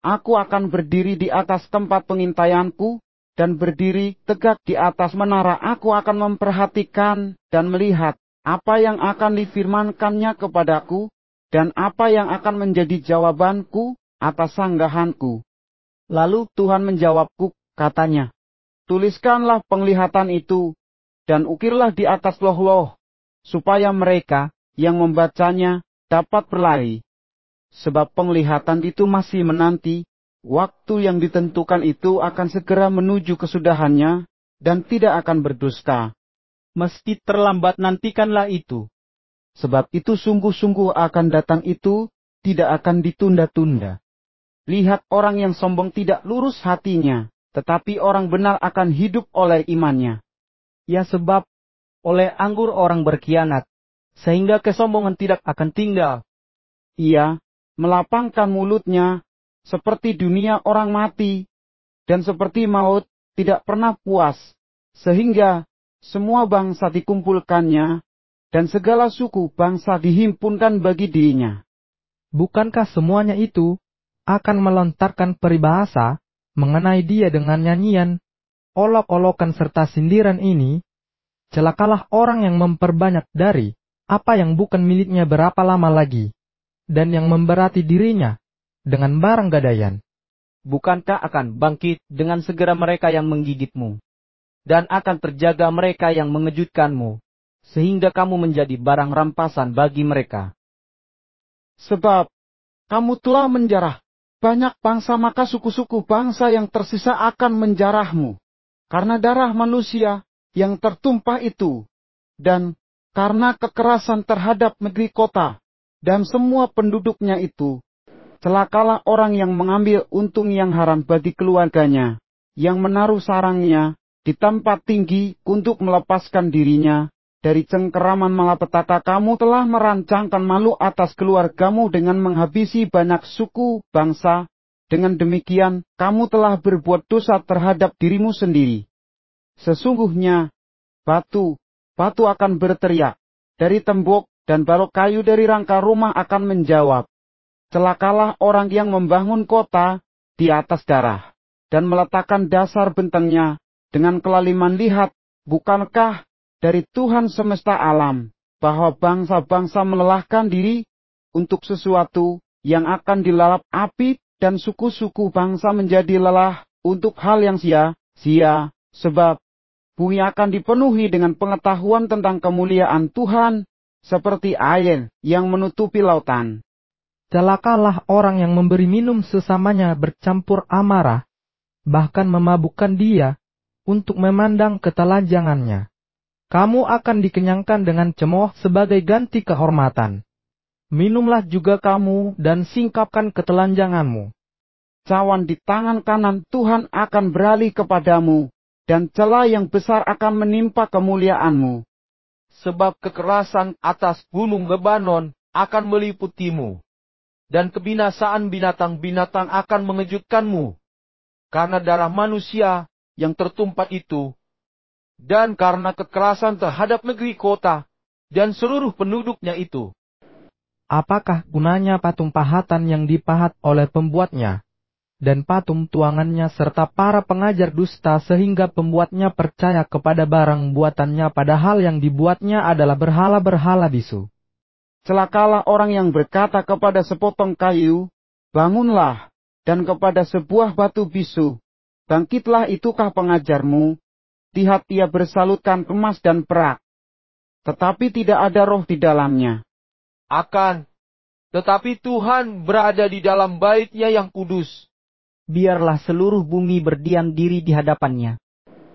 aku akan berdiri di atas tempat pengintaianku, dan berdiri tegak di atas menara. Aku akan memperhatikan dan melihat apa yang akan difirmankannya kepadaku, dan apa yang akan menjadi jawabanku atas sanggahanku. Lalu Tuhan menjawabku, katanya, tuliskanlah penglihatan itu, dan ukirlah di atas loh-loh, supaya mereka yang membacanya dapat berlari. Sebab penglihatan itu masih menanti, waktu yang ditentukan itu akan segera menuju kesudahannya, dan tidak akan berdusta. Meski terlambat nantikanlah itu. Sebab itu sungguh-sungguh akan datang itu, tidak akan ditunda-tunda. Lihat, orang yang sombong tidak lurus hatinya, tetapi orang benar akan hidup oleh imannya. Ya, sebab oleh anggur orang berkhianat, sehingga kesombongan tidak akan tinggal. Ia melapangkan mulutnya, seperti dunia orang mati, dan seperti maut tidak pernah puas, sehingga semua bangsa dikumpulkannya, dan segala suku bangsa dihimpunkan bagi dirinya. Bukankah semuanya itu akan melontarkan peribahasa mengenai dia dengan nyanyian, olok-olokan serta sindiran ini? Celakalah orang yang memperbanyak dari apa yang bukan miliknya berapa lama lagi, dan yang memberati dirinya dengan barang gadaian. Bukankah akan bangkit dengan segera mereka yang menggigitmu, dan akan terjaga mereka yang mengejutkanmu, sehingga kamu menjadi barang rampasan bagi mereka. Sebab kamu telah menjarah banyak bangsa, maka suku-suku bangsa yang tersisa akan menjarahmu, karena darah manusia yang tertumpah itu, dan karena kekerasan terhadap negeri kota, dan semua penduduknya itu. Celakalah orang yang mengambil untung yang haram bagi keluarganya, yang menaruh sarangnya di tempat tinggi untuk melepaskan dirinya dari cengkeraman malapetaka. Kamu telah merancangkan malu atas keluargamu dengan menghabisi banyak suku bangsa. Dengan demikian, kamu telah berbuat dosa terhadap dirimu sendiri. Sesungguhnya, batu akan berteriak dari tembok, dan balok kayu dari rangka rumah akan menjawab. Celakalah orang yang membangun kota di atas darah, dan meletakkan dasar bentengnya dengan kelaliman. Lihat, bukankah dari Tuhan semesta alam, bahwa bangsa-bangsa melelahkan diri untuk sesuatu yang akan dilalap api, dan suku-suku bangsa menjadi lelah untuk hal yang sia-sia, sebab bumi akan dipenuhi dengan pengetahuan tentang kemuliaan Tuhan, seperti air yang menutupi lautan. Celakalah orang yang memberi minum sesamanya bercampur amarah, bahkan memabukkan dia untuk memandang ketelanjangannya. Kamu akan dikenyangkan dengan cemooh sebagai ganti kehormatan. Minumlah juga kamu dan singkapkan ketelanjanganmu. Cawan di tangan kanan Tuhan akan beralih kepadamu, dan celah yang besar akan menimpa kemuliaanmu. Sebab kekerasan atas gunung Lebanon akan meliputimu, dan kebinasaan binatang-binatang akan mengejutkanmu, karena darah manusia yang tertumpah itu, dan karena kekerasan terhadap negeri kota, dan seluruh penduduknya itu. Apakah gunanya patung pahatan yang dipahat oleh pembuatnya, dan patung tuangannya serta para pengajar dusta sehingga pembuatnya percaya kepada barang buatannya padahal yang dibuatnya adalah berhala-berhala bisu? Celakalah orang yang berkata kepada sepotong kayu, bangunlah, dan kepada sebuah batu bisu, bangkitlah. Itukah pengajarmu? Lihat, ia bersalutkan emas dan perak, tetapi tidak ada roh di dalamnya. Tetapi Tuhan berada di dalam bait-Nya yang kudus. Biarlah seluruh bumi berdiam diri di hadapannya.